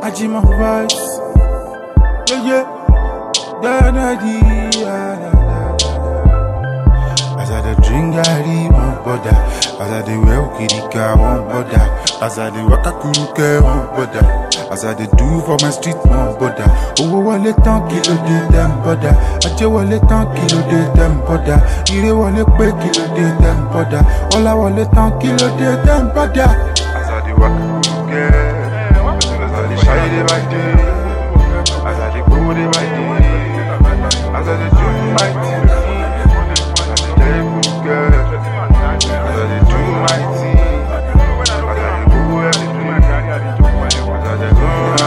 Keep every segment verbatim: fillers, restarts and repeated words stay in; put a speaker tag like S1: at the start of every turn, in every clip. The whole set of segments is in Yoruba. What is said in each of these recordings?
S1: I G my voice. Yeah, yeah. Da, da, dee, da, da, da, da. As I dey drink garri, won't bother. As I dey wear okirika, won't bother. As I dey waka kuruke, won't bother. As I dey do for my street, won't bother. Owó wọlé tán kí ló dé dem bother. Ajé wọlé tán kí ló dé dem bother. Ire wọlé pé kí ló dé dem bother. Ọlá wọlé tán kí ló dé dem bother. As I dey waka kuruke, as I dey shy dey my day, as I dey go dey my day, as I dey do my thing, as I dey dey kuruke, as I dey do my thing, as I dey go everything, as I dey go.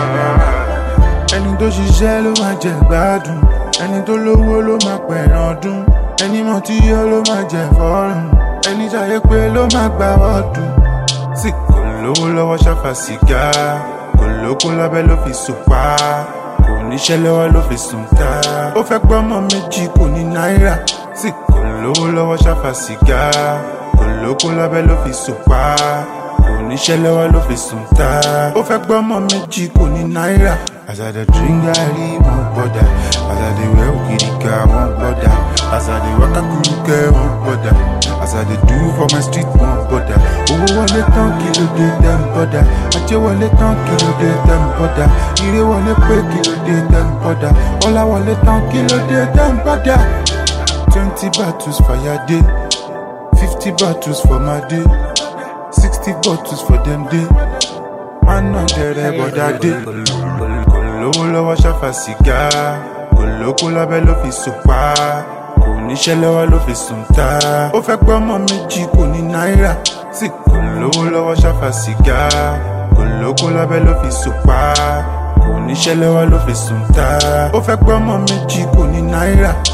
S1: Ẹni tó ṣiṣẹ́ ló máa jẹ gbádùn, ẹni tó lówó ló máa pẹ̀ràn ọdún, ẹni mọ̀ tí yọ ló máa jẹ fọ́rùn, ẹni ṣayé pé ló máa gba ọdún. Tí kò lówó lọ́wọ́ ṣàfà sìgá, kò lóko lábẹ́ ló fi sùpá, kò níṣẹ́ lọ́wọ́ ló fi sùn ká. Ó fẹ́ gbọ́mọ méjì kò ní náírà. Tí kò lówó lọ́wọ́ ṣàfà sìgá, kò lóko lábẹ́ ló fi sùpá, kò níṣẹ́ lọ́wọ́ ló fi sùn ká. Ó fẹ́ gbọ́mọ méjì kò ní náírà. As I dey drink garri, won't bother. As I dey wear okirika, won't bother. As I dey waka kuruke, won't bother. As I dey do for my street, won't bother. Owó wọlé tán kí ló dé dem bother. Ajé wọlé tán kí ló dé dem bother. Ire wọlé pé kí ló dé dem bother. Ọlá wọlé tán kí ló dé dem bother. Twenty bottles for your day, fifty bottles for my day, sixty bottles for them day. Man not there but that day. Kò lówó lọ́wọ́ ṣàfà sìgá, kò lóko lábẹ́ ló fi sùpá, kò níṣẹ́ lọ́wọ́ ló fi sùn ká. Ó fẹ́ gbọ́mọ méjì kò ní náírà. Tí kò lówó lọ́wọ́ ṣàfà sìgá, kò lóko lábẹ́ ló fi sùpá, kò níṣẹ́ lọ́wọ́ ló fi sùn ká. Ó fẹ́ gbọ́mọ méjì kò ní náírà.